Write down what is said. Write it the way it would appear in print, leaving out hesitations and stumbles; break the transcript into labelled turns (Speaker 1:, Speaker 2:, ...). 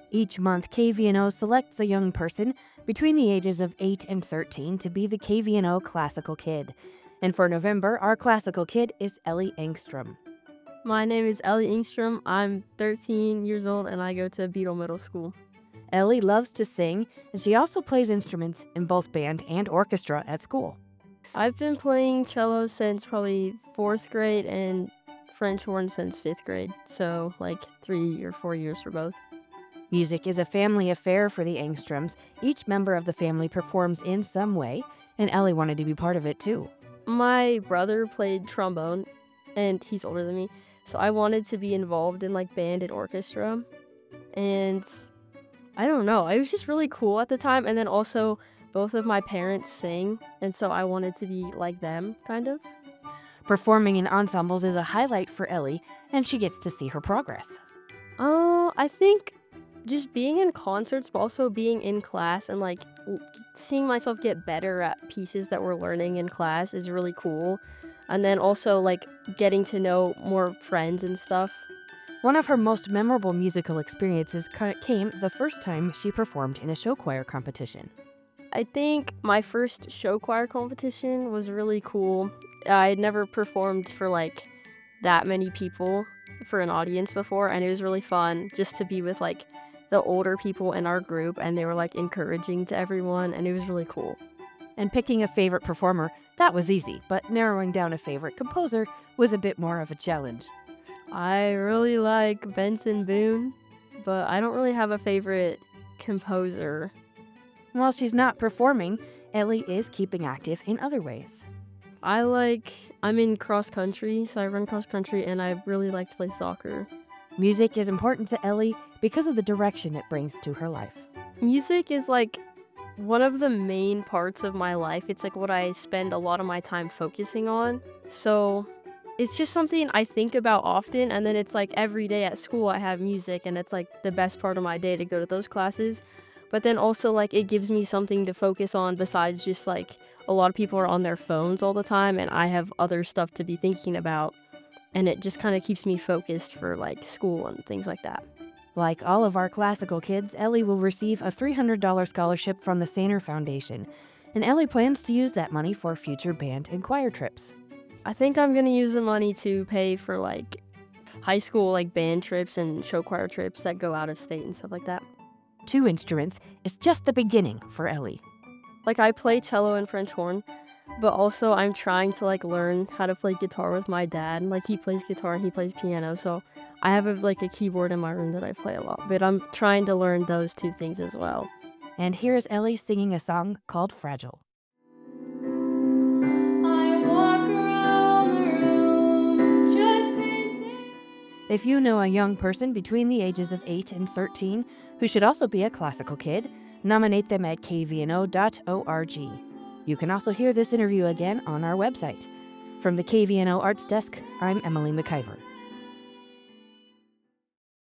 Speaker 1: Each month, KVNO selects a young person between the ages of 8 and 13 to be the KVNO Classical Kid. And for November, our Classical Kid is Ellie Engstrom.
Speaker 2: My name is Ellie Engstrom. I'm 13 years old and I go to Beetle Middle School.
Speaker 1: Ellie loves to sing, and she also plays instruments in both band and orchestra at school.
Speaker 2: I've been playing cello since probably 4th grade and French horn since 5th grade, so like 3 or 4 years for both.
Speaker 1: Music is a family affair for the Engstroms. Each member of the family performs in some way, and Ellie wanted to be part of it too.
Speaker 2: My brother played trombone, and he's older than me, so I wanted to be involved in like band and orchestra, and I don't know, it was just really cool at the time, and then also both of my parents sing, and so I wanted to be like them, kind of.
Speaker 1: Performing in ensembles is a highlight for Ellie, and she gets to see her progress.
Speaker 2: I think just being in concerts, but also being in class and like seeing myself get better at pieces that we're learning in class is really cool. And then also like getting to know more friends and stuff.
Speaker 1: One of her most memorable musical experiences came the first time she performed in a show choir competition.
Speaker 2: I think my first show choir competition was really cool. I had never performed for like that many people for an audience before, and it was really fun just to be with like the older people in our group, and they were like encouraging to everyone, and it was really cool.
Speaker 1: And picking a favorite performer, that was easy, but narrowing down a favorite composer was a bit more of a challenge.
Speaker 2: I really like Benson Boone, but I don't really have a favorite composer.
Speaker 1: While she's not performing, Ellie is keeping active in other ways.
Speaker 2: I'm in cross country, so I run cross country, and I really like to play soccer.
Speaker 1: Music is important to Ellie because of the direction it brings to her life.
Speaker 2: Music is like one of the main parts of my life. It's like what I spend a lot of my time focusing on. So it's just something I think about often, and then it's like every day at school I have music, and it's like the best part of my day to go to those classes. But then also like it gives me something to focus on besides just like a lot of people are on their phones all the time, and I have other stuff to be thinking about, and it just kind of keeps me focused for like school and things like that.
Speaker 1: Like all of our classical kids, Ellie will receive a $300 scholarship from the Sainer Foundation, and Ellie plans to use that money for future band and choir trips.
Speaker 2: I think I'm gonna use the money to pay for like high school like band trips and show choir trips that go out of state and stuff like that.
Speaker 1: 2 instruments is just the beginning for Ellie.
Speaker 2: Like I play cello and French horn, but also I'm trying to like learn how to play guitar with my dad. Like he plays guitar and he plays piano, so I have a keyboard in my room that I play a lot. But I'm trying to learn those 2 things as well.
Speaker 1: And here is Ellie singing a song called Fragile. If you know a young person between the ages of 8 and 13 who should also be a classical kid, nominate them at kvno.org. You can also hear this interview again on our website. From the KVNO Arts Desk, I'm Emily McIver.